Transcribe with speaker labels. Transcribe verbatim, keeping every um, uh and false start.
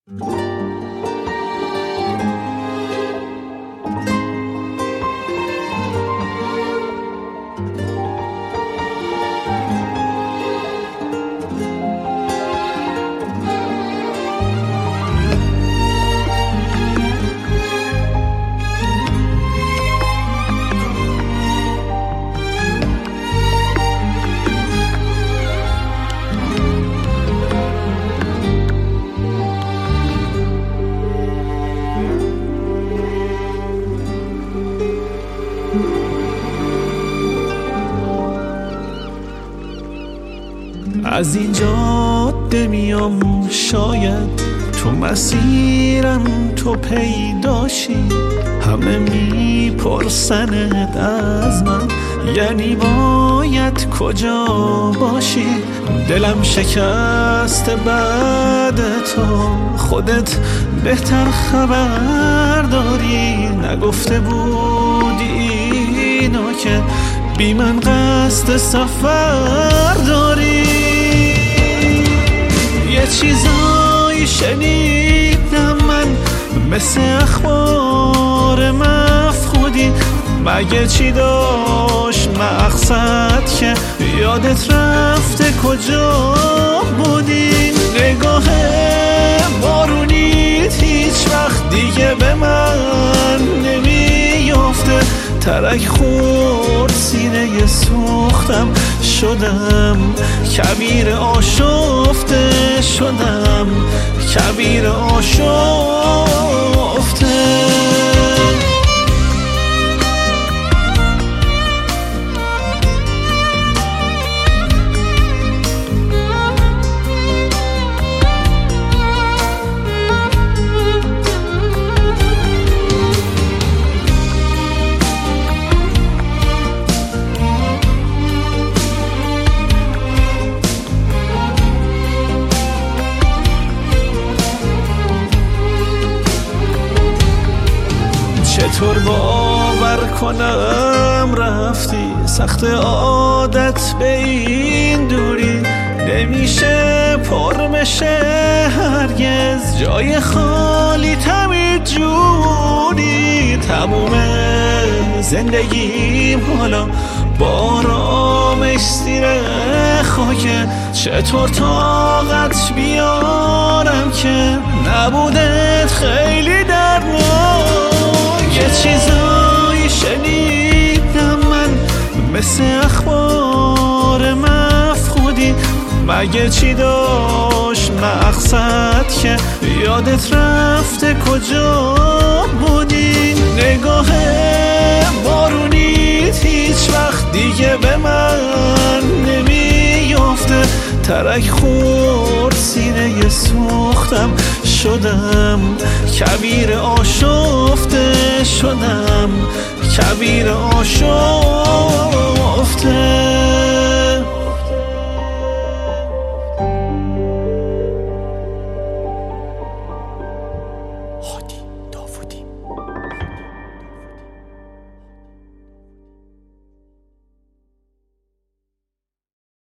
Speaker 1: از این جاده میام شاید تو مسیرم تو پیداشی، همه میپرسند از من یعنی باید کجا باشی. دلم شکست بعد تو، خودت بهتر خبر داری. نگفته بودی اینو که بی من قصد سفر داری. یه چیزایی شنیدم من مثل اخبار مفقودی، مگه چی داشت مقصد که یادت رفته کجا بودی؟ نگاه بارونیت هیچ وقت دیگه به من نمیافته، ترک خورد سینه سوختم، شدم کبیر آشفته، شدم کبیر آشفته. چطور باور کنم رفتی، سخت عادت به این دوری. نمیشه پرمشه هرگز جای خالی تمید جونی. تموم زندگیم حالا بارامش زیر خاکه، چطور طاقت بیارم که نبودت خیلی دردناک. یه چیزایی شنیدم من مثل اخبار مفقودی، مگه چی داشت مقصد که یادت رفته کجا بودی؟ نگاه بارونیت هیچ وقت دیگه به من نمیافته، ترک خورد سینه سوختم، شدم کبیر آشفته، شدم کبیر آشفته.